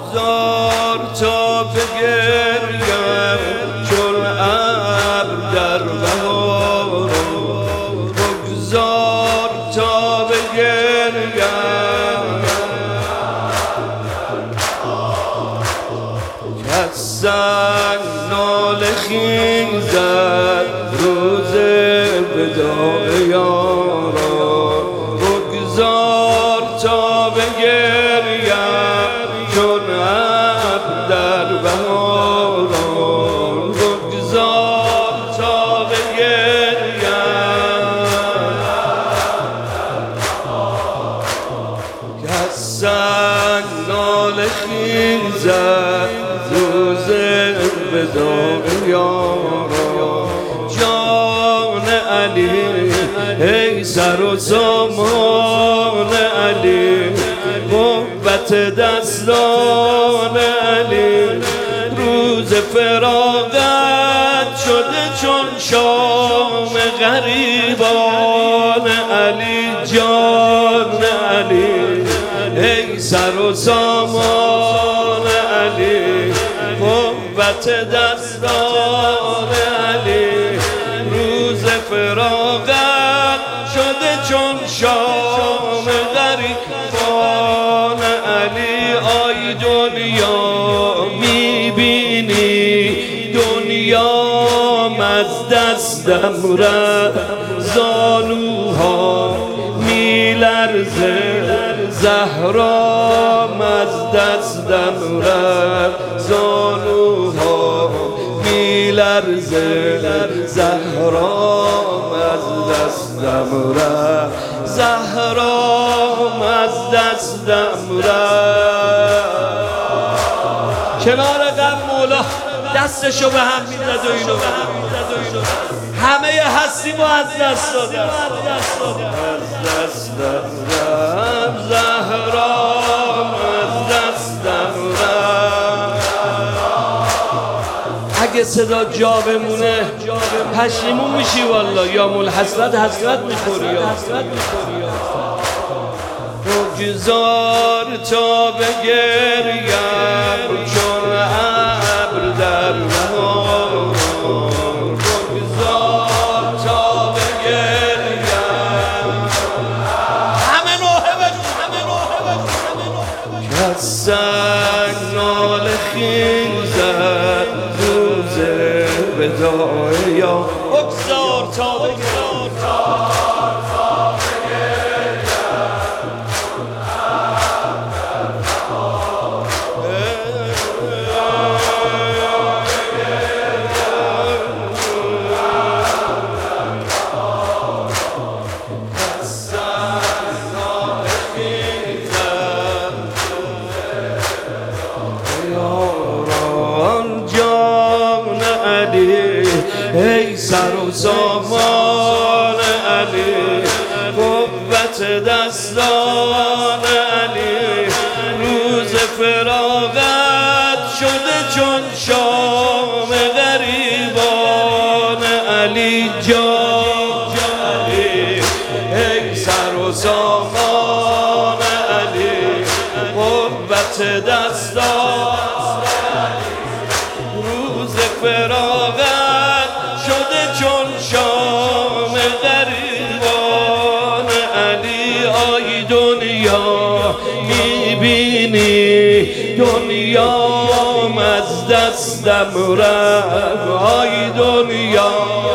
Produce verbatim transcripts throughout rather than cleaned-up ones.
بگذار تا بگریم چون ابر در بهار، بگذار تا بگریم که سنگ ناله خیزد روز وداع یاران، بگذار تا بگریم چون ابر در بهاران، بگذار تا بگریم که سنگ ناله خیزد روز وداع یاران. جان علی ای سر و سامان علی، محبت دستان علی، روز فراغت شده چون شام غریبان علی. جان علی ای سر و سامان علی، محبت دستان علی، روز فراغت شده چون شام غریبان علی. آی دنیا میبینی دنیام از دستم رفت، زانوها میلرزه زهرام از دستم رفت، زانوها میلرزه زهرام از دستم رفت، زهرام از دستم رفت. کنار غم مولا دستشو به هم میزد و اینو همه هستیمو از دست دادم، از دستم رفت زهرام، از دستم رفت. اگه صدا جا بمونه پشیمون میشی والا، یا مول حسرت حسرت میخوری یا بگذار تا بگریم چون ابر در بهار، بگذار تا بگریم همه نوحه بجون، همه نوحه بجون که سنگ ناله خیزد روز وداع یار، بگذار تا بگریم ای سر و سامان علی، قوت دستان علی، روز فراغت شده چون شام غریبان علی. جان علی ای سر و سامان علی، قوت دستان علی، روز فراغت شده چون شام غریبان علی. آی دنیا میبینی دنیام از دستم رفت، آی دنیا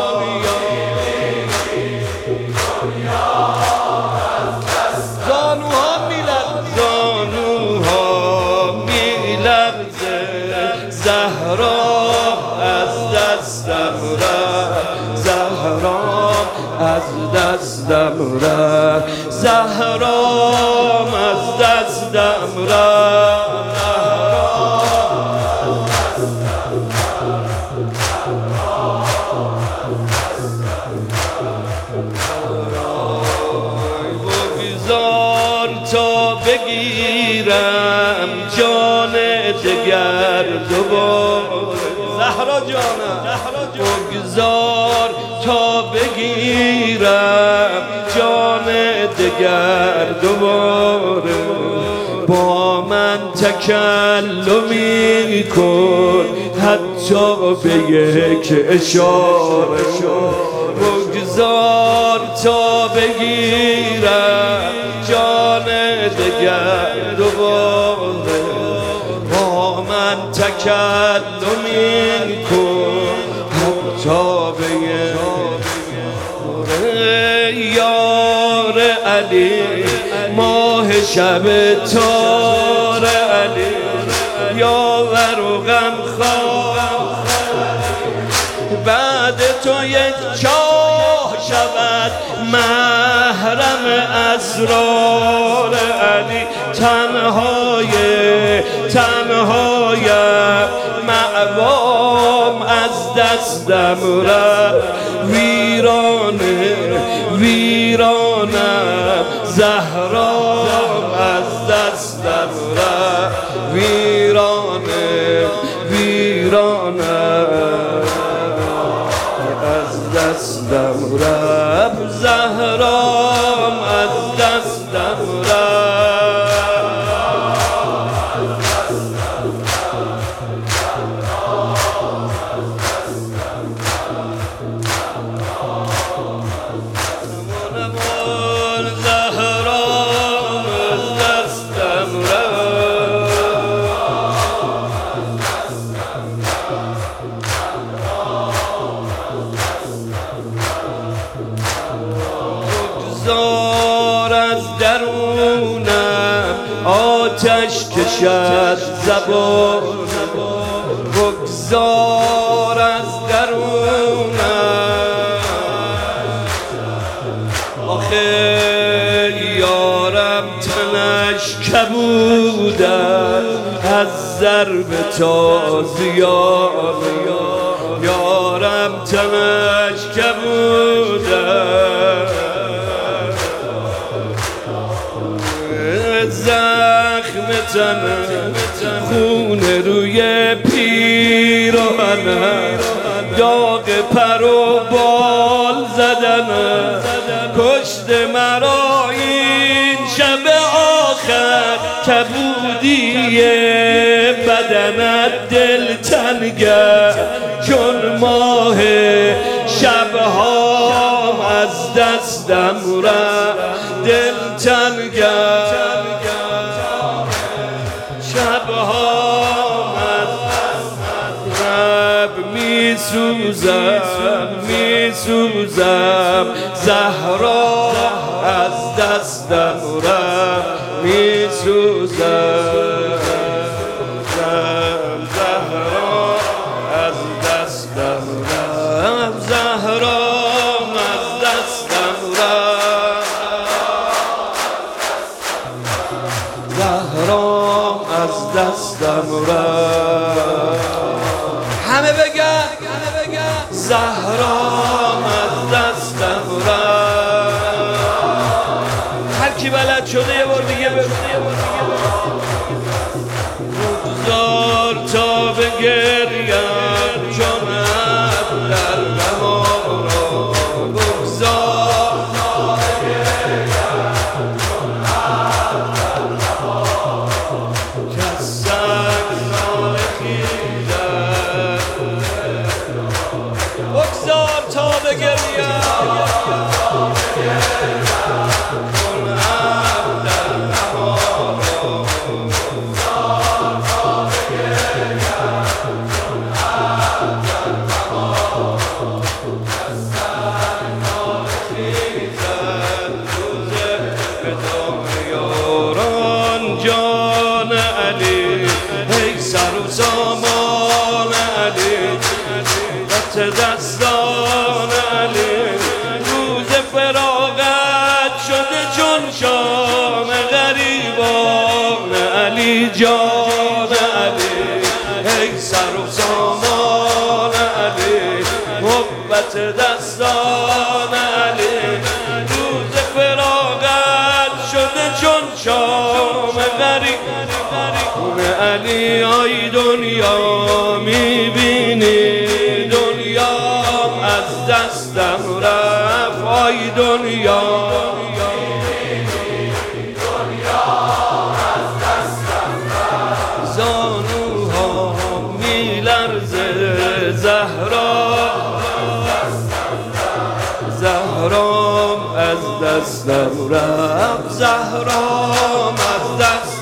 زانوها میلرزه، زانوها میلرزه زهرام از دستم رفت، زهرام از دستم رفت، زهرام از دستم رفت. بگذار تا بگیرم جان دگر دوباره، زهرا جانم بگذار تا بگیرم جان دگر دوباره، با من تکلمی کن حتی به یک اشاره بگذار تا بگیرم جان دگر دوباره با من تکلمی کن حتی به یک یار علی ماه شب تار علی یاور و غم خواه بعد تو یک چاه شود محرم اسرار علی تنهای تنهایم معوام از دستم رفت ویرانه ویرانم زهرام از دستم رفت ویرانه ویرانم از دستم رفت زهرام از دستم رفت زهرام از دستم بگذار از درونم آتش کشد زبانم بگذار از درونم آخه یارم تنش کبودم از ضرب تازیان یارم تنش کبودم زخم تنم خون روی پیراهنم داغ پر و بال زدنم کشت مرا این شب آخر کبودی بدنت دل تنگه چون ماه شبهام از دستم رفت دل تنگه شبهام از رب می سوزم می سوزم زهرا از دستم رفت می سوزم زهرا از دستم رفت زهرا از دستم رفت زهرا از دستم رفت همه بگن زهرام از دستم رفت هر کی بلد شده یه بار دیگه بگو بگذار تا بگریم جانم در بهار بگذار تا بگریم کسک نالخیدم بگذار تا بگریم جان علی ای سر و سامان علی دست دستان علی روز فراغت شده چون شام غریبان علی جان علی ای سر و سامان علی محبت دستان علی روز فراغت شده چون شام غریب علی آی دنیا میبینی دنیا از دستم رفت آی دنیا زهرا زهرام از دستم رفت زهرام از دست